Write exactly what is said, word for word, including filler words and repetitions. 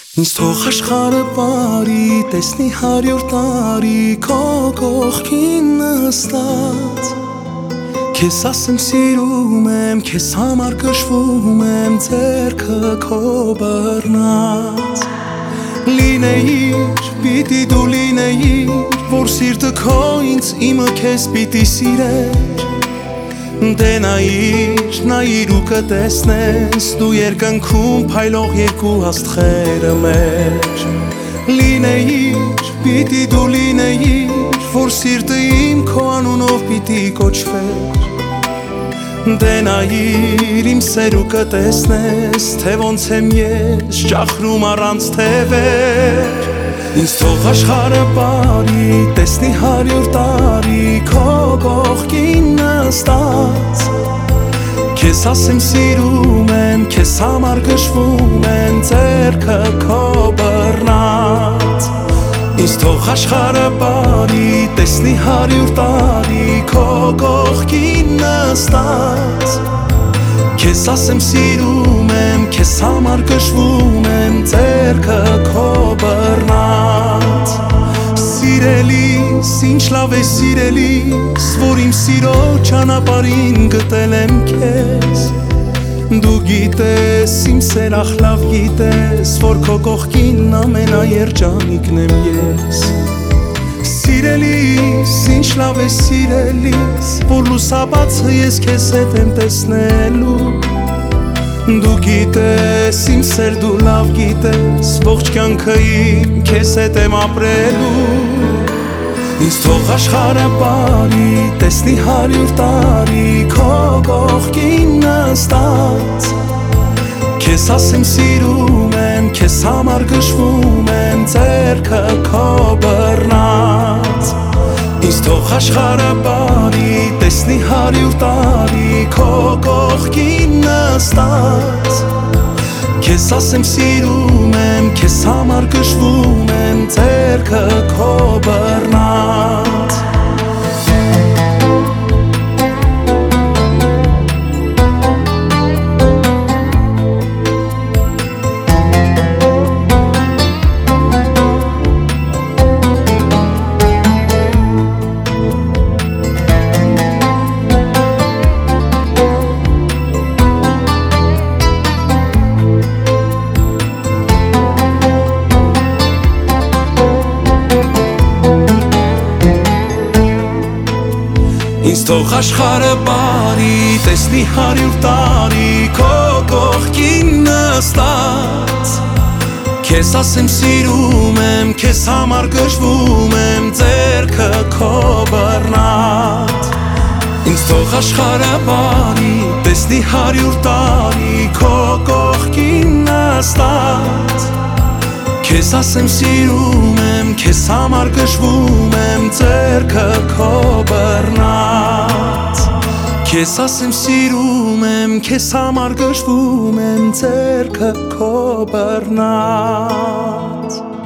Ինձ թող աշխարհը բարի տեսնի հարյուր տարի քո կողքին նստած Քեզ ասեմ սիրում եմ, քեզ համար կշվում եմ ձեռքը քո բռնած Լինեիր, պիտի դու լինեիր, որ սիրտը քո ինձ իմը քեզ պիտի սիրեր Դե նայիր, նայիր ու կտեսնես Դու երկնքում փայլող երկու աստղերը մեր Լինեիր, պիտի դու լինեիր Որ սիրտը իմ քո անունով պիտի կոչվեր Դե նայիր, իմ սեր ու կտեսնես Թե ոնց եմ ես ճախրում առանց թևեր Ինձ թող աշխարհը բարի տեսնի հարյուր տարի քո կողքին նստած Քեզ ասեմ սիրում եմ, քեզ համար գժվում եմ ձեռքը քո բռնած Ինձ թող աշխարհը բարի տեսնի հարյուր տարի քո կողքին նստած Քեզ ասեմ սիրում եմ, քեզ համար գժվում եմ ձեռքը քո բռնած Սիրելիս, ինչ լավ է սիրելիս, որ իմ սիրո ճանապարհին գտել եմ քեզ Դու գիտես, իմ սերախ լավ գիտես, որ քո կողքին ամենաերջանիկն եմ ես Սիրելիս, ինչ լավ է սիրելիս, որ լուսաբացը ես քեզ հետ եմ տեսնելու Դու գիտես, իմ սեր դու լավ գիտես, ողջ կյանքը իմ քեզ հետ եմ ապրելու Ինձ թող աշխարհը բարի տեսնի հարյուր տարի քո կողքին նստած Քեզ ասեմ սիրում եմ, քեզ համար գժվում եմ ձեռքը քո բռնած Ինձ թող աշխարհը բարի տեսնի հարյուր տարի քո կողքին նստած Քեզ ասեմ սիրում եմ, քեզ համար գժվում եմ ձեռքը քո բռնած Ինձ թող աշխարհը բարի տեսնի հարյուր տարի քո կողքին նստած Քեզ ասեմ սիրում եմ, քեզ համար գժվում եմ ձեռքը քո բռնած Ինձ թող աշխարհը բարի տեսնի հարյուր տարի քո կողքին նստած Քեզ ասեմ սիրում եմ, քեզ համար գժվում եմ ձեռքը քո բռնած Քեզ ասեմ սիրում եմ, քեզ համար գժվում եմ ձեռքը քո բռնած